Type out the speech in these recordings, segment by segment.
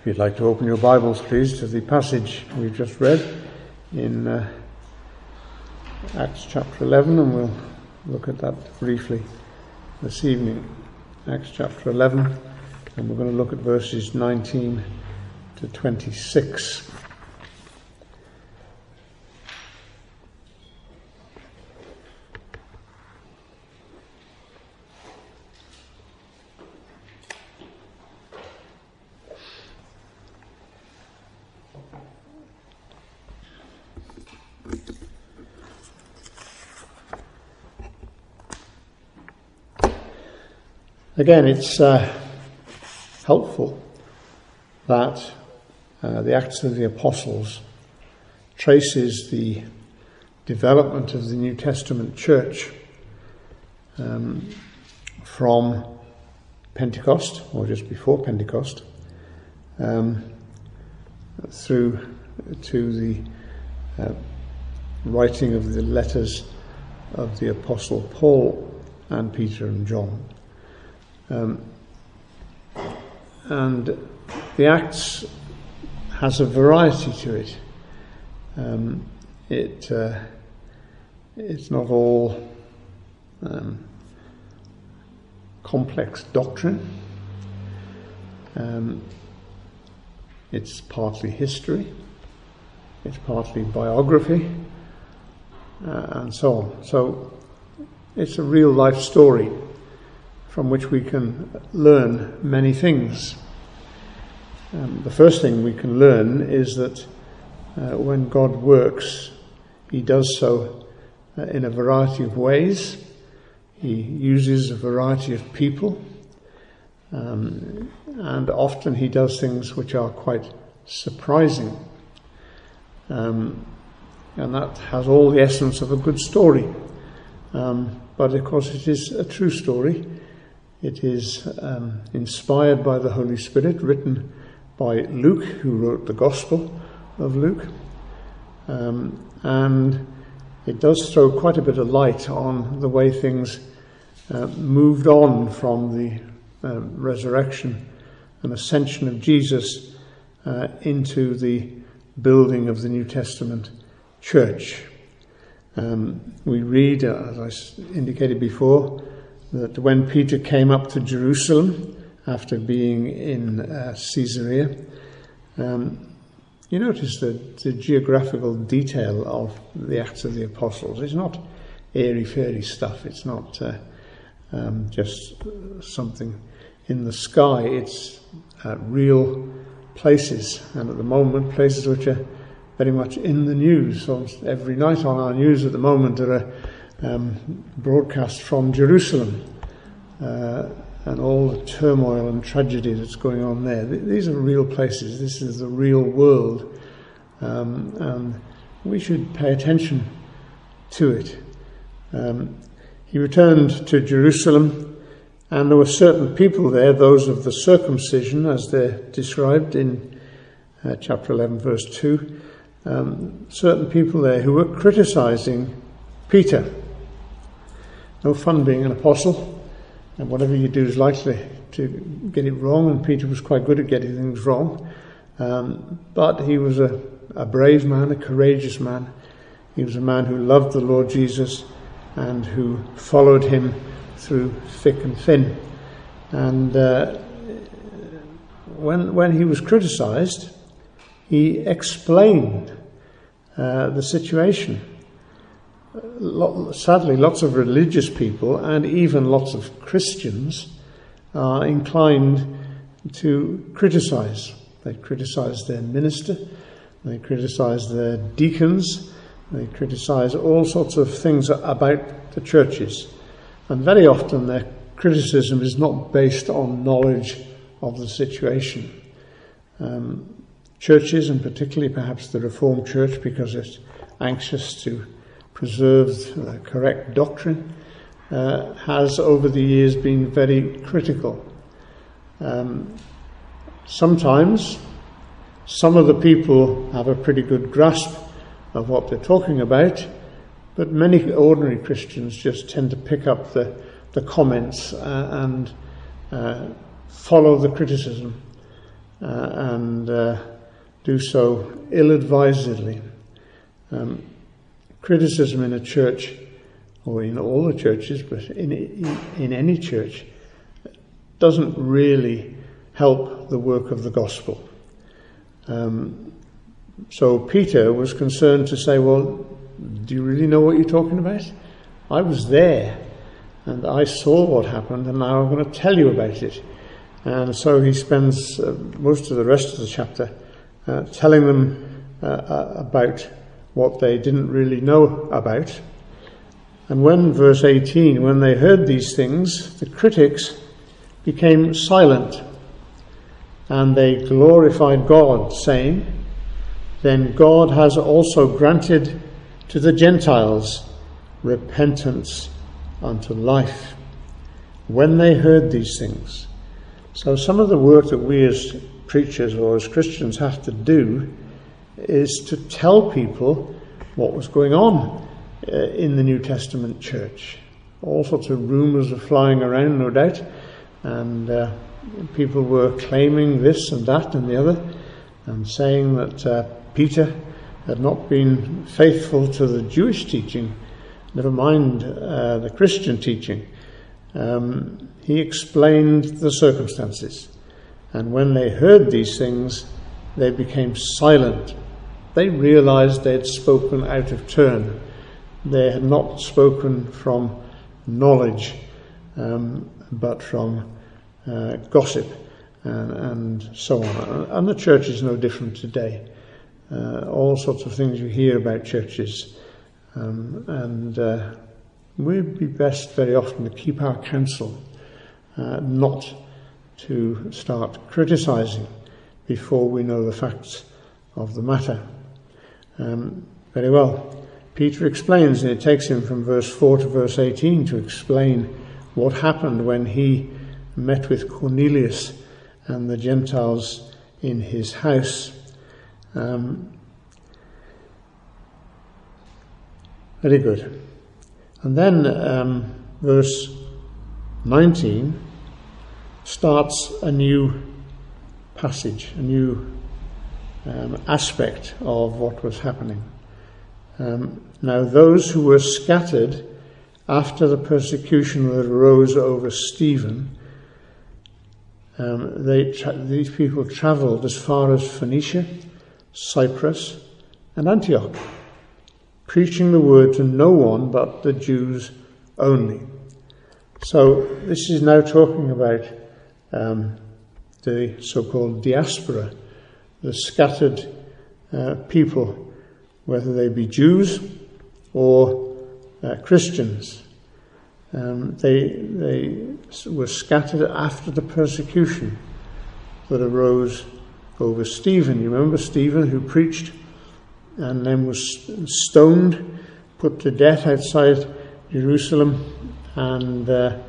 If you'd like to open your Bibles, please, to the passage we've just read in Acts chapter 11, and we'll look at that briefly this evening. Acts chapter 11, and we're going to look at verses 19 to 26. Again, it's helpful that the Acts of the Apostles traces the development of the New Testament church from Pentecost, or just before Pentecost, through to the writing of the letters of the Apostle Paul and Peter and John. And the Acts has a variety to it. It's not all complex doctrine. It's partly history, it's partly biography, and so on. So it's a real life story from which we can learn many things. The first thing we can learn is that when God works, He does so in a variety of ways. He uses a variety of people, and often He does things which are quite surprising. And that has all the essence of a good story. But of course it is a true story. It is inspired by the Holy Spirit, written by Luke, who wrote the Gospel of Luke. And it does throw quite a bit of light on the way things moved on from the resurrection and ascension of Jesus into the building of the New Testament church. We read, as I indicated before, that when Peter came up to Jerusalem after being in Caesarea, you notice the geographical detail of the Acts of the Apostles. It's not airy-fairy stuff. It's not just something in the sky. It's real places, and at the moment places which are very much in the news. So every night on our news at the moment there are broadcast from Jerusalem and all the turmoil and tragedy that's going on there. These are real places. This is the real world, and we should pay attention to it. He returned to Jerusalem, and there were certain people there, those of the circumcision, as they're described in chapter 11, verse 2, certain people there who were criticizing Peter. No fun being an apostle, and whatever you do is likely to get it wrong, and Peter was quite good at getting things wrong. But he was a brave man, a courageous man. He was a man who loved the Lord Jesus and who followed him through thick and thin. And when he was criticized, he explained the situation. Sadly, lots of religious people and even lots of Christians are inclined to criticize. They criticize their minister, they criticize their deacons, they criticize all sorts of things about the churches. And very often their criticism is not based on knowledge of the situation. Churches, and particularly perhaps the Reformed Church, because it's anxious to preserve correct doctrine, has over the years been very critical. Sometimes some of the people have a pretty good grasp of what they're talking about, but many ordinary Christians just tend to pick up the comments and follow the criticism. and do so ill-advisedly. Criticism in a church, or in all the churches, but in any church, doesn't really help the work of the gospel. So Peter was concerned to say, well, do you really know what you're talking about? I was there, and I saw what happened, and now I'm going to tell you about it. And so he spends most of the rest of the chapter telling them about what they didn't really know about. And when, verse 18, when they heard these things, the critics became silent, and they glorified God, saying, then God has also granted to the Gentiles repentance unto life. When they heard these things. So some of the work that we as preachers or as Christians have to do is to tell people what was going on in the New Testament church. All sorts of rumours are flying around, no doubt, and people were claiming this and that and the other, and saying that Peter had not been faithful to the Jewish teaching, never mind the Christian teaching. He explained the circumstances, and when they heard these things, they became silent. They realized they had spoken out of turn. They had not spoken from knowledge, but from gossip and so on. And the church is no different today. All sorts of things you hear about churches, and we'd be best very often to keep our counsel, not to start criticising before we know the facts of the matter. Very well. Peter explains, and it takes him from verse 4 to verse 18 to explain what happened when he met with Cornelius and the Gentiles in his house. Very good. And then verse 19 starts a new passage, a new aspect of what was happening. Now those who were scattered after the persecution that arose over Stephen, these people travelled as far as Phoenicia, Cyprus, and Antioch, preaching the word to no one but the Jews only. So this is now talking about the so-called diaspora, the scattered people, whether they be Jews or Christians. They were scattered after the persecution that arose over Stephen. You remember Stephen, who preached and then was stoned, put to death outside Jerusalem, and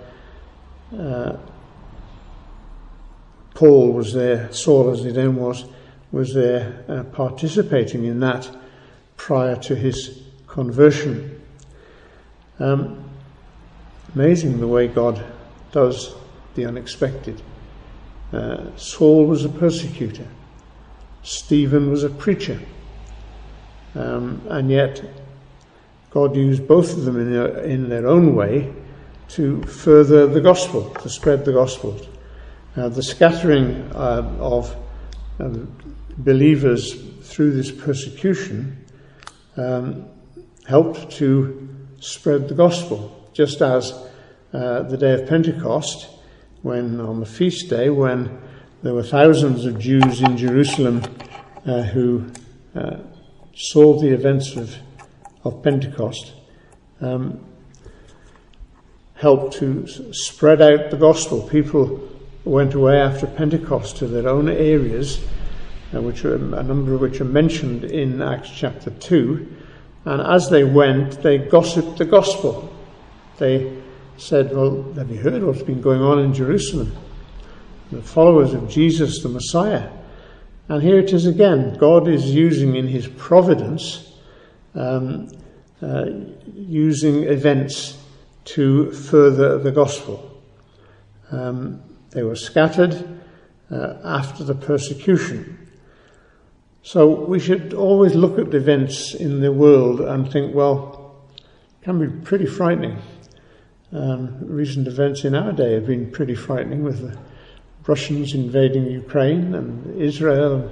Paul was there, Saul as he then was there participating in that prior to his conversion. Amazing the way God does the unexpected. Saul was a persecutor. Stephen was a preacher. And yet God used both of them in their own way to further the gospel, to spread the gospel. The scattering of believers through this persecution helped to spread the gospel, just as the day of Pentecost, when on the feast day, when there were thousands of Jews in Jerusalem who saw the events of Pentecost, helped to spread out the gospel. People went away after Pentecost to their own areas, which are, a number of which are mentioned in Acts chapter 2, and as they went, they gossiped the gospel. They said, well, have you heard what's been going on in Jerusalem? The followers of Jesus, the Messiah. And here it is again. God is using in his providence, using events to further the gospel. They were scattered. after the persecution. So we should always look at events in the world and think, well, it can be pretty frightening. Recent events in our day have been pretty frightening, with the Russians invading Ukraine and Israel,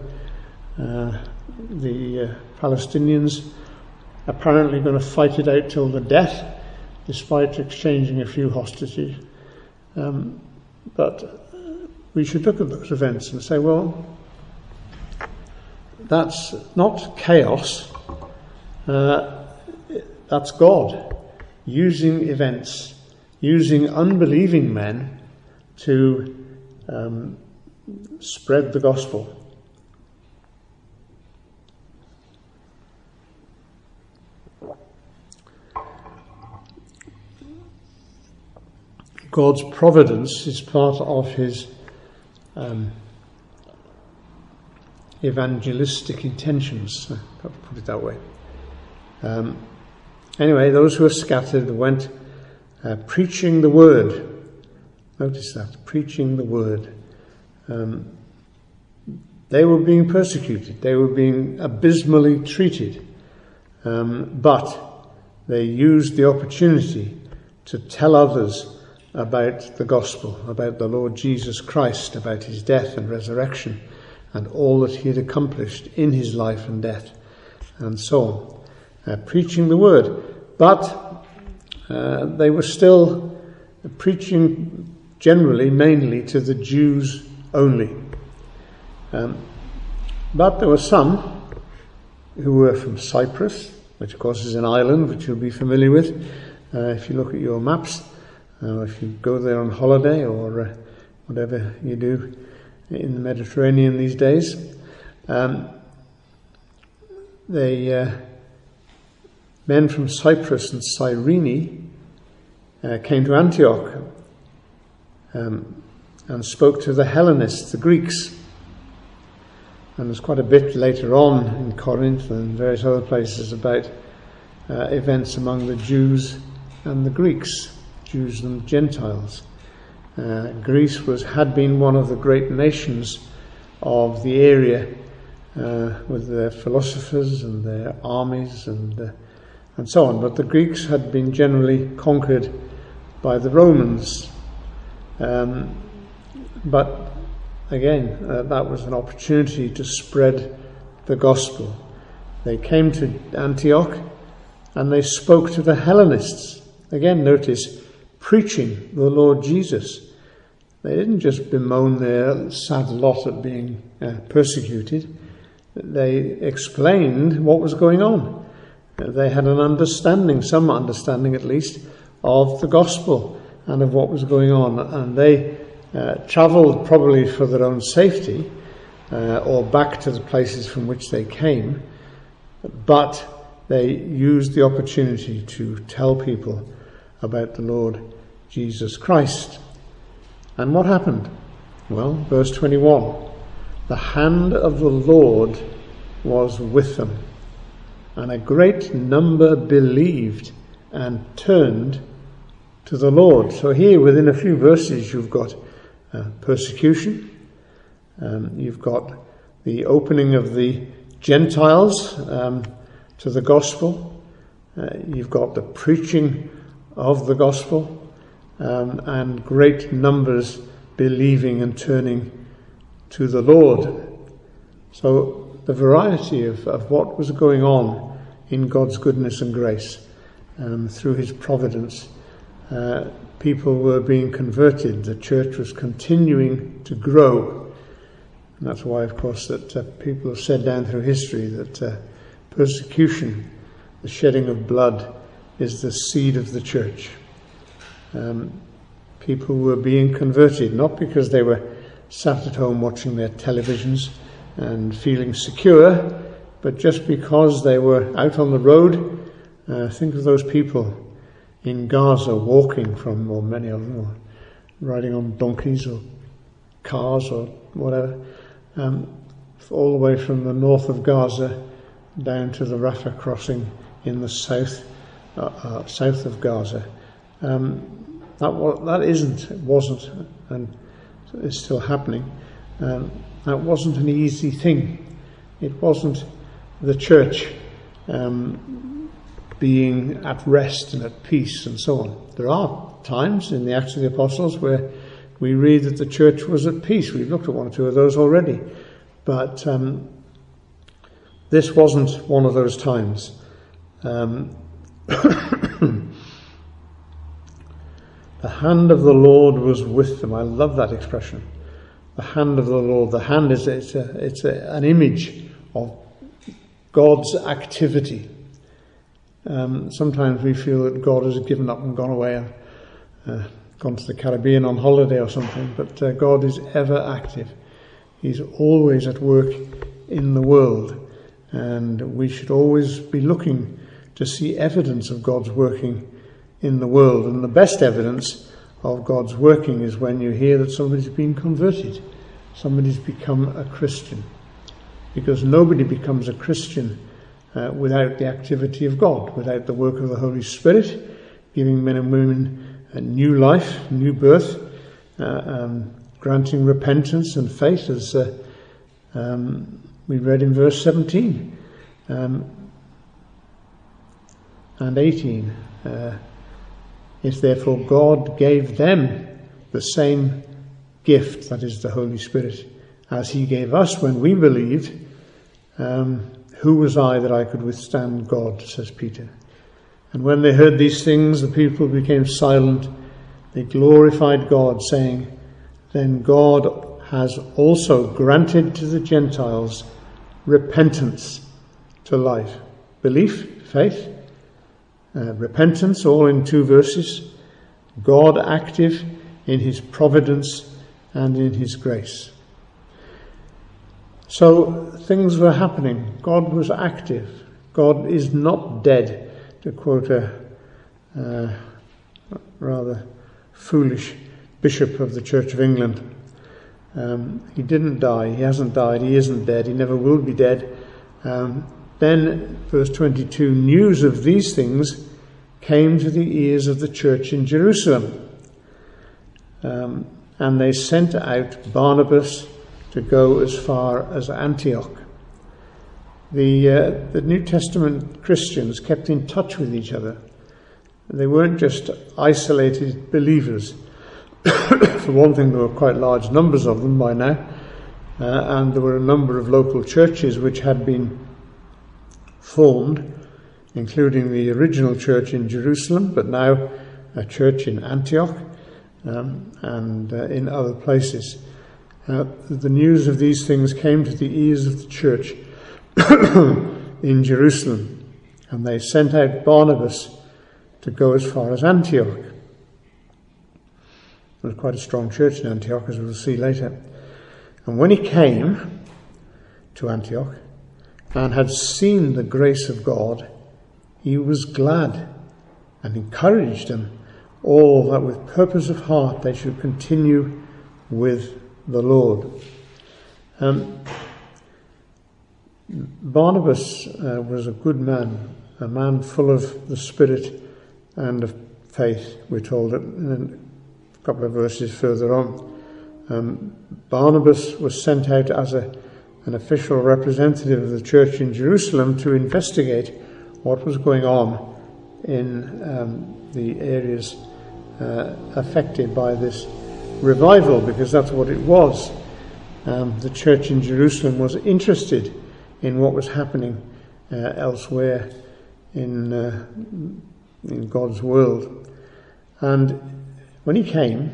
the Palestinians apparently going to fight it out till the death, despite exchanging a few hostages. But we should look at those events and say, well, that's not chaos, that's God using events, using unbelieving men to spread the gospel. God's providence is part of his evangelistic intentions, I'll put it that way. Anyway, those who were scattered went preaching the word. Notice that, preaching the word. They were being persecuted. They were being abysmally treated. But they used the opportunity to tell others about the gospel, about the Lord Jesus Christ, about his death and resurrection, and all that he had accomplished in his life and death, and so on. Preaching the word. But they were still preaching generally, mainly to the Jews only. But there were some who were from Cyprus, which of course is an island which you'll be familiar with if you look at your maps, if you go there on holiday or whatever you do in the Mediterranean these days. Men from Cyprus and Cyrene came to Antioch and spoke to the Hellenists, the Greeks. And there's quite a bit later on in Corinth and various other places about events among the Jews and the Greeks, Jews and Gentiles. Greece had been one of the great nations of the area, with their philosophers and their armies and so on. But the Greeks had been generally conquered by the Romans. But again, that was an opportunity to spread the gospel. They came to Antioch and they spoke to the Hellenists. Again, notice, preaching the Lord Jesus. They didn't just bemoan their sad lot at being persecuted. They explained what was going on. They had an understanding, some understanding at least, of the gospel and of what was going on. And they travelled probably for their own safety or back to the places from which they came. But they used the opportunity to tell people about the Lord Jesus Christ. And what happened? Well, verse 21, the hand of the Lord was with them, and a great number believed and turned to the Lord. So here, within a few verses, you've got persecution, you've got the opening of the Gentiles to the gospel, you've got the preaching of the gospel, and great numbers believing and turning to the Lord. So the variety of what was going on in God's goodness and grace through his providence. People were being converted. The church was continuing to grow. And that's why, of course, that people have said down through history that persecution, the shedding of blood, is the seed of the church. People were being converted, not because they were sat at home watching their televisions and feeling secure, but just because they were out on the road. Think of those people in Gaza walking from, or many of them, or riding on donkeys or cars or whatever, all the way from the north of Gaza down to the Rafah crossing in the south of Gaza. It wasn't, and is still happening. That wasn't an easy thing. It wasn't the church being at rest and at peace and so on. There are times in the Acts of the Apostles where we read that the church was at peace. We've looked at one or two of those already. But this wasn't one of those times. The hand of the Lord was with them. I love that expression. The hand of the Lord. The hand is an image of God's activity. Sometimes we feel that God has given up and gone away and gone to the Caribbean on holiday or something, but God is ever active. He's always at work in the world, and we should always be looking to see evidence of God's working in the world. And the best evidence of God's working is when you hear that somebody's been converted, somebody's become a Christian, because nobody becomes a Christian without the activity of God, without the work of the Holy Spirit, giving men and women a new life, new birth, granting repentance and faith, as we read in verse 17 and 18. If therefore God gave them the same gift, that is the Holy Spirit, as he gave us when we believed, who was I that I could withstand God, says Peter. And when they heard these things, the people became silent. They glorified God, saying, then God has also granted to the Gentiles repentance to life. Belief, faith, repentance, all in 2 verses. God active in his providence and in his grace. So things were happening. God was active. God is not dead, to quote a rather foolish bishop of the Church of England. He didn't die. He hasn't died. He isn't dead. He never will be dead. Then, verse 22, news of these things came to the ears of the church in Jerusalem. And they sent out Barnabas to go as far as Antioch. The New Testament Christians kept in touch with each other. They weren't just isolated believers. For one thing, there were quite large numbers of them by now, and there were a number of local churches which had been formed, including the original church in Jerusalem, but now a church in Antioch and in other places. The news of these things came to the ears of the church in Jerusalem, and they sent out Barnabas to go as far as Antioch. There was quite a strong church in Antioch, as we'll see later. And when he came to Antioch and had seen the grace of God, he was glad and encouraged them all that with purpose of heart they should continue with the Lord. Barnabas was a good man, a man full of the Spirit and of faith, we're told in a couple of verses further on. Barnabas was sent out as an official representative of the church in Jerusalem to investigate what was going on in the areas affected by this revival, because that's what it was. The church in Jerusalem was interested in what was happening elsewhere in God's world. And when he came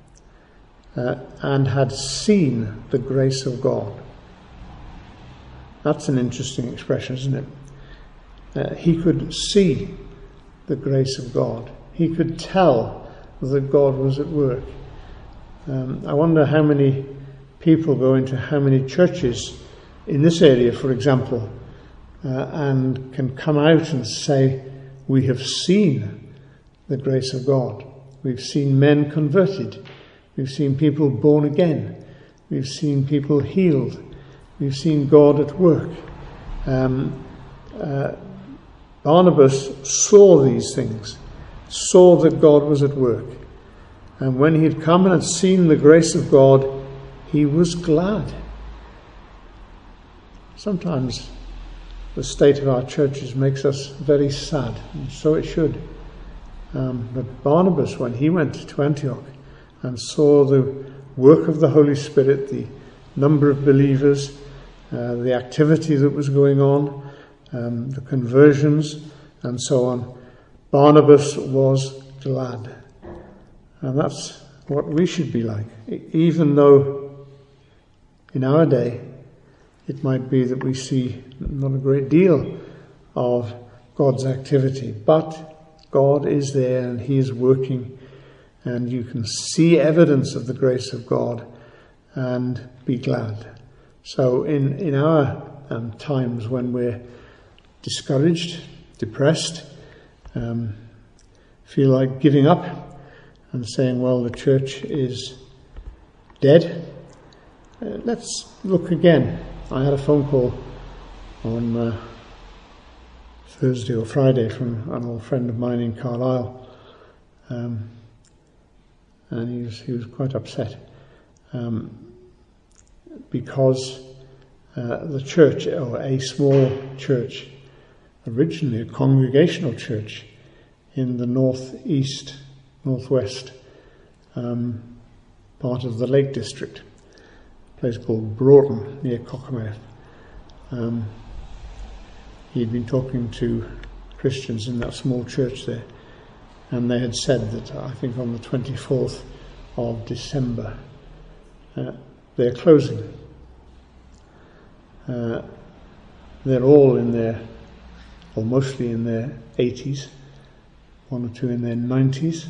and had seen the grace of God, that's an interesting expression, isn't it? He could see the grace of God. He could tell that God was at work. I wonder how many people go into how many churches in this area, for example, and can come out and say, we have seen the grace of God. We've seen men converted. We've seen people born again. We've seen people healed. We've seen God at work. Barnabas saw these things, saw that God was at work. And when he had come and had seen the grace of God, he was glad. Sometimes the state of our churches makes us very sad, and so it should. But Barnabas, when he went to Antioch and saw the work of the Holy Spirit, the number of believers, the activity that was going on, the conversions, and so on, Barnabas was glad. And that's what we should be like, even though in our day it might be that we see not a great deal of God's activity, but God is there and he is working, and you can see evidence of the grace of God and be glad. So in our times when we're discouraged, depressed, feel like giving up and saying, well, the church is dead, let's look again. I had a phone call on Thursday or Friday from an old friend of mine in Carlisle, and he was quite upset because the church, or a small church, originally a congregational church in the northwest part of the Lake District, a place called Broughton near Cockermouth. He'd been talking to Christians in that small church there, and they had said that, I think on the 24th of December, they're closing. They're all in their, or mostly in their 80s, one or two in their 90s.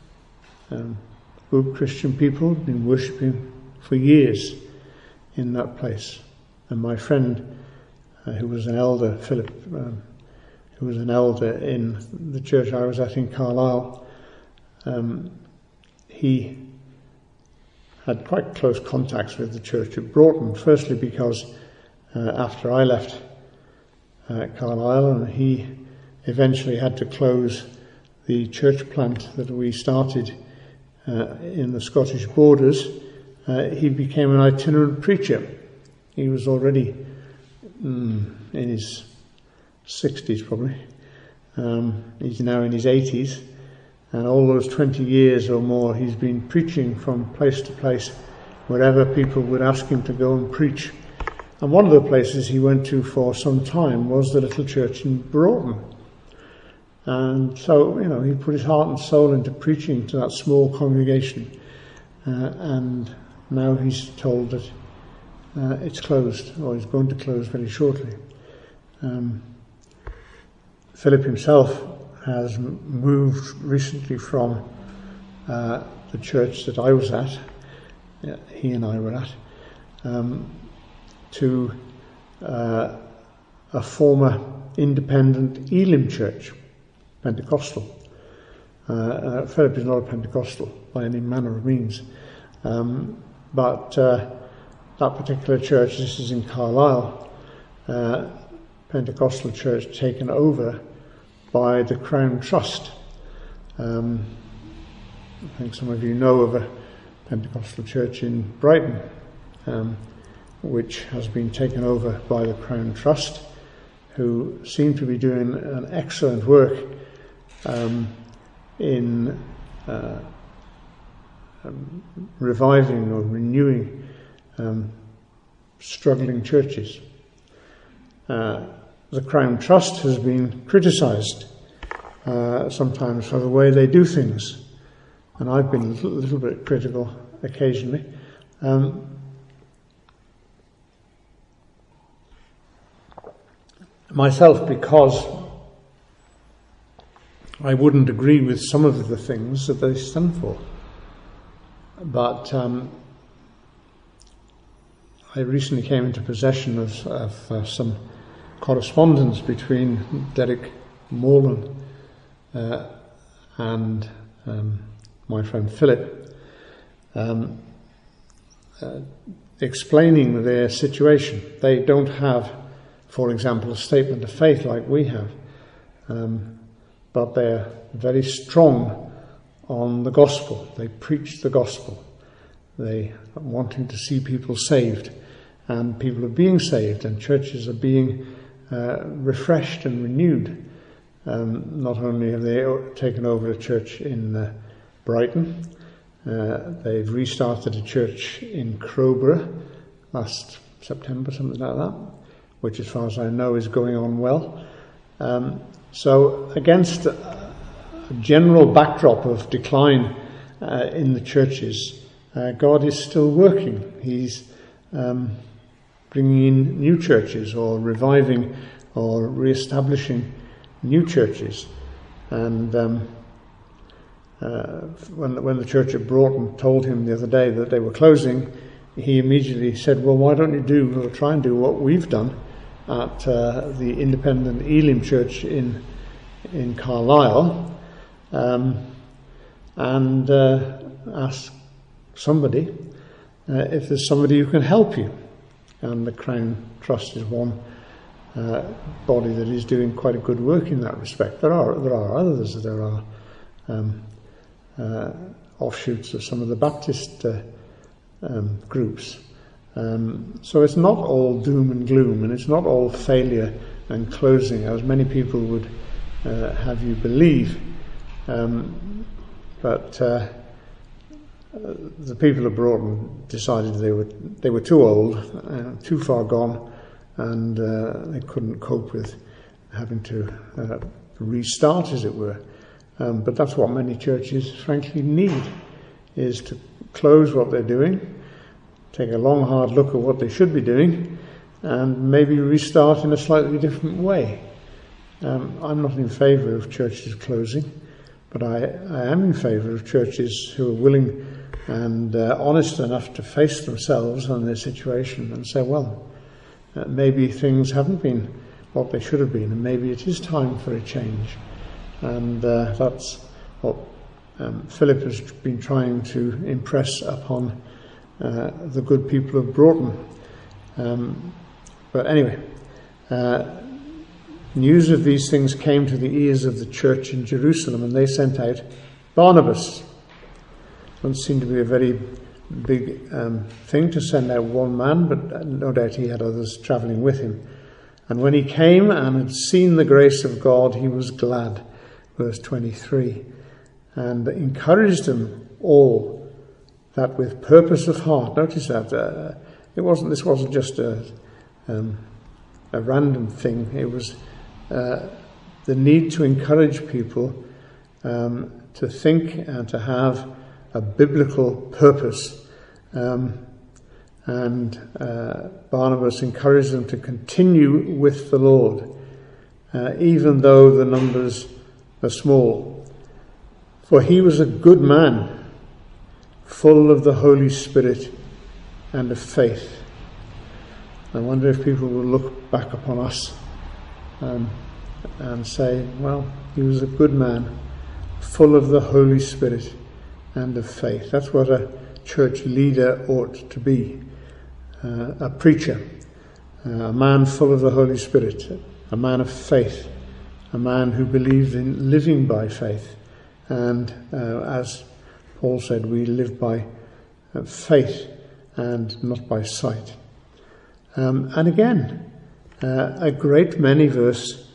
Good Christian people have been worshipping for years in that place. And my friend, who was an elder, Philip, who was an elder in the church I was at in Carlisle, he had quite close contacts with the church at Broughton, firstly because after I left Carlisle, and he eventually had to close the church plant that we started in the Scottish borders, he became an itinerant preacher. He was already in his 60s probably. He's now in his 80s, and all those 20 years or more he's been preaching from place to place wherever people would ask him to go and preach. And one of the places he went to for some time was the little church in Broughton. And so, he put his heart and soul into preaching to that small congregation. And now he's told that it's closed, or is going to close very shortly. Philip himself has moved recently from the church that I was at, he and I were at, to a former independent Elim church, Pentecostal. Philip is not a Pentecostal by any manner of means, but that particular church, this is in Carlisle, Pentecostal church taken over by the Crown Trust. I think some of you know of a Pentecostal church in Brighton, which has been taken over by the Crown Trust, who seem to be doing an excellent work in reviving or renewing struggling churches. The Crown Trust has been criticised sometimes for the way they do things, and I've been a little bit critical occasionally. Myself, because I wouldn't agree with some of the things that they stand for. But I recently came into possession of some correspondence between Derek Morland and my friend Philip, explaining their situation. They don't have, for example, a statement of faith like we have, but they're very strong on the gospel. They preach the gospel. They are wanting to see people saved, and people are being saved, and churches are being refreshed and renewed. Not only have they taken over a church in Brighton, they've restarted a church in Crowborough last September, something like that, which as far as I know is going on well. So against a general backdrop of decline in the churches, God is still working. He's bringing in new churches, or reviving or re-establishing new churches. And when the church at Broughton told him the other day that they were closing, he immediately said, well, why don't you try and do what we've done at the independent Elim Church in Carlisle, and ask somebody if there's somebody who can help you. And the Crown Trust is one body that is doing quite a good work in that respect. There are others. There are offshoots of some of the Baptist groups. So it's not all doom and gloom, and it's not all failure and closing, as many people would have you believe. But the people of Broughton decided they were too old, too far gone, and they couldn't cope with having to restart, as it were. But that's what many churches frankly need, is to close what they're doing, take a long hard look at what they should be doing, and maybe restart in a slightly different way. I'm not in favour of churches closing, but I am in favour of churches who are willing and honest enough to face themselves and their situation and say, well, maybe things haven't been what they should have been, and maybe it is time for a change. And that's what Philip has been trying to impress upon the good people of Broughton. But anyway, news of these things came to the ears of the church in Jerusalem, and they sent out Barnabas. Doesn't seem to be a very big thing to send out one man, but no doubt he had others travelling with him. And when he came and had seen the grace of God, he was glad. Verse 23, and encouraged them all that with purpose of heart. Notice that this wasn't just a random thing. It was the need to encourage people to think and to have a biblical purpose. And Barnabas encouraged them to continue with the Lord, even though the numbers are small. For he was a good man, full of the Holy Spirit and of faith. I wonder if people will look back upon us and say, well, he was a good man, full of the Holy Spirit and of faith. That's what a church leader ought to be. A preacher, a man full of the Holy Spirit, a man of faith, a man who believed in living by faith. And as Paul said, we live by faith and not by sight. And again, a great many, verse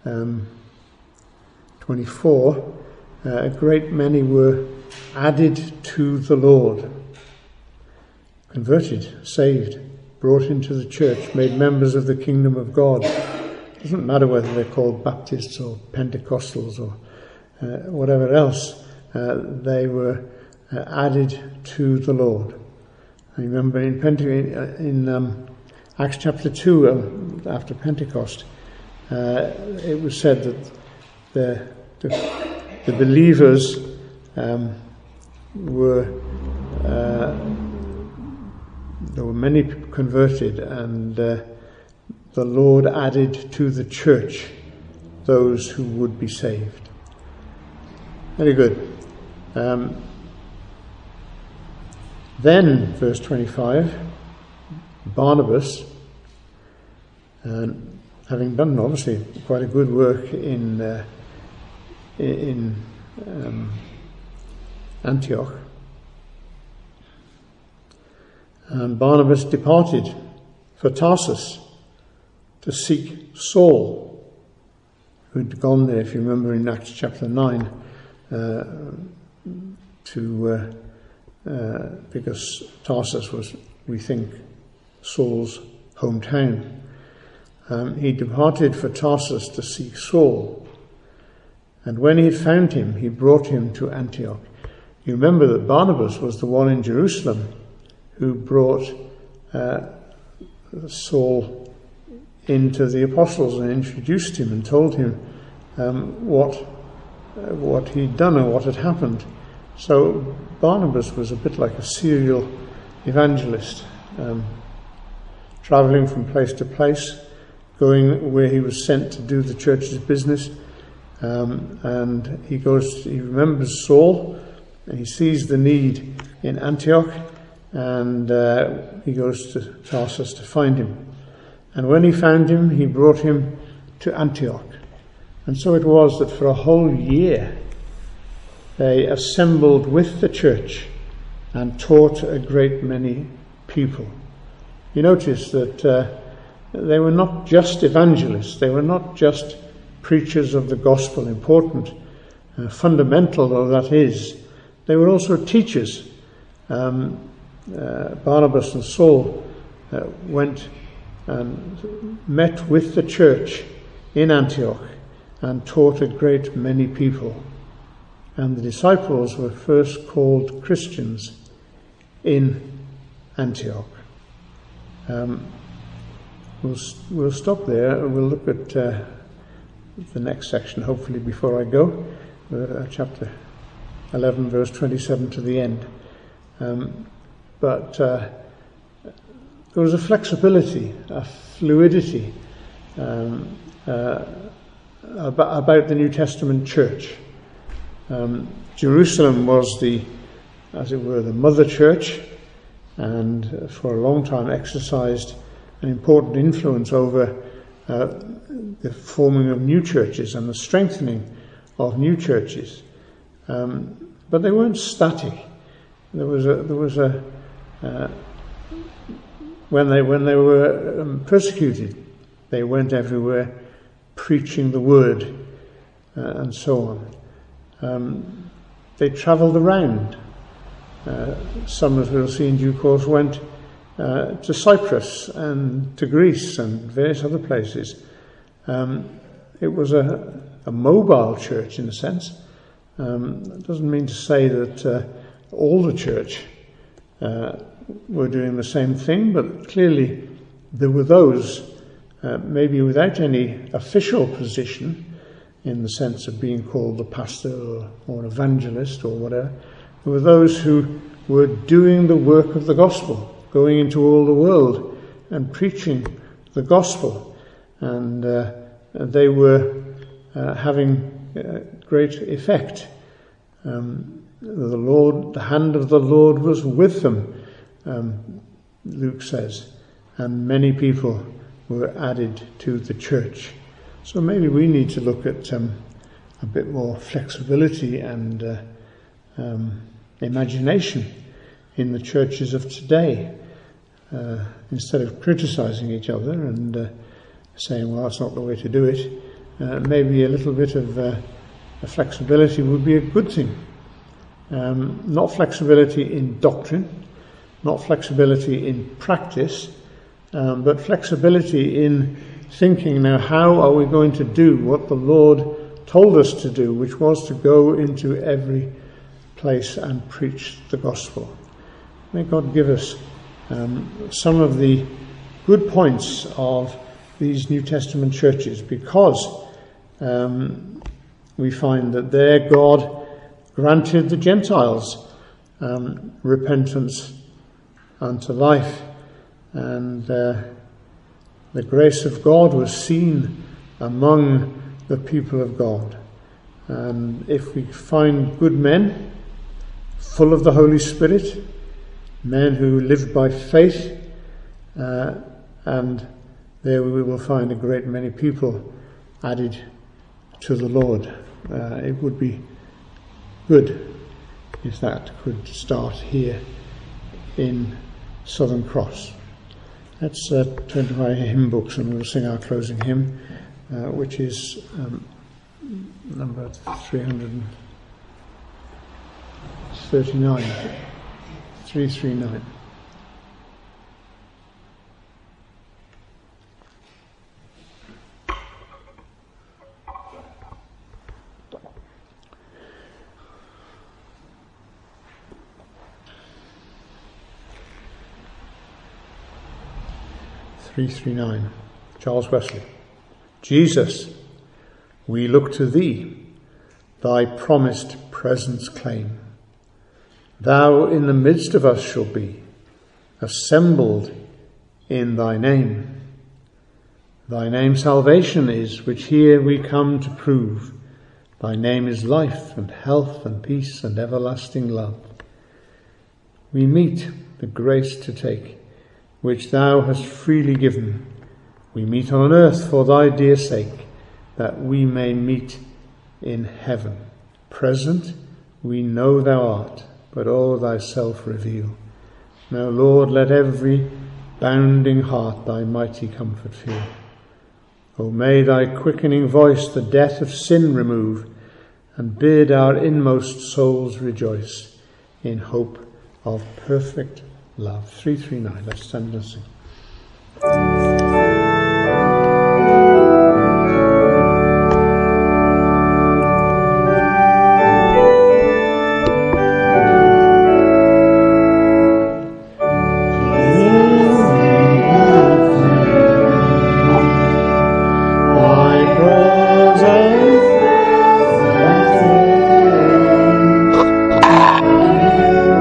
24, a great many were added to the Lord. Converted, saved, brought into the church, made members of the kingdom of God. It doesn't matter whether they're called Baptists or Pentecostals or whatever else, they were added to the Lord. I remember in Acts chapter 2, after Pentecost, it was said that the believers there were many converted, and the Lord added to the church those who would be saved. Very good. Then, verse 25, Barnabas, having done obviously quite a good work in Antioch, And Barnabas departed for Tarsus to seek Saul, who'd gone there, if you remember in Acts chapter 9, because Tarsus was, we think, Saul's hometown. He departed for Tarsus to seek Saul, and when he had found him, he brought him to Antioch. You remember that Barnabas was the one in Jerusalem who brought Saul into the apostles and introduced him and told him what he'd done and what had happened. So Barnabas was a bit like a serial evangelist, travelling from place to place, going where he was sent to do the church's business. And he remembers Saul, and he sees the need in Antioch, and he goes to Tarsus to find him. And when he found him, he brought him to Antioch. And so it was that for a whole year they assembled with the church and taught a great many people. You notice that they were not just evangelists, they were not just preachers of the gospel, important, fundamental though that is. They were also teachers. Barnabas and Saul went and met with the church in Antioch and taught a great many people. And the disciples were first called Christians in Antioch. We'll stop there. We'll look at the next section, hopefully, before I go. Chapter 11, verse 27 to the end. But there was a flexibility, a fluidity about the New Testament church. Jerusalem was as it were, the mother church, and for a long time exercised an important influence over the forming of new churches and the strengthening of new churches. But they weren't static. There was a when they were persecuted, they went everywhere preaching the word and so on. They travelled around. Some, as we'll see in due course, went to Cyprus and to Greece and various other places. It was a mobile church in a sense. It doesn't mean to say that all the church were doing the same thing, but clearly there were those, maybe without any official position, in the sense of being called the pastor or evangelist or whatever. There were those who were doing the work of the gospel, going into all the world and preaching the gospel. And they were having great effect. The hand of the Lord was with them, Luke says, and many people were added to the church. So maybe we need to look at a bit more flexibility and imagination in the churches of today, instead of criticizing each other and saying, well, that's not the way to do it. Maybe a little bit of flexibility would be a good thing. Not flexibility in doctrine, not flexibility in practice, but flexibility in thinking, now how are we going to do what the Lord told us to do, which was to go into every place and preach the gospel. May God give us some of the good points of these New Testament churches, because we find that there God granted the Gentiles repentance unto life, and the grace of God was seen among the people of God. And if we find good men, full of the Holy Spirit, men who live by faith, and there we will find a great many people added to the Lord. It would be good if that could start here in Southern Cross. Let's turn to our hymn books and we'll sing our closing hymn, which is number 339. 339. Charles Wesley. Jesus, we look to thee, thy promised presence claim. Thou in the midst of us shalt be, assembled in thy name. Thy name salvation is, which here we come to prove. Thy name is life and health and peace and everlasting love. We meet the grace to take, which thou hast freely given. We meet on earth for thy dear sake, that we may meet in heaven. Present, we know thou art, but all thyself reveal. Now, Lord, let every bounding heart thy mighty comfort feel. O may thy quickening voice the death of sin remove, and bid our inmost souls rejoice in hope of perfect love. 339. Let's stand and sing.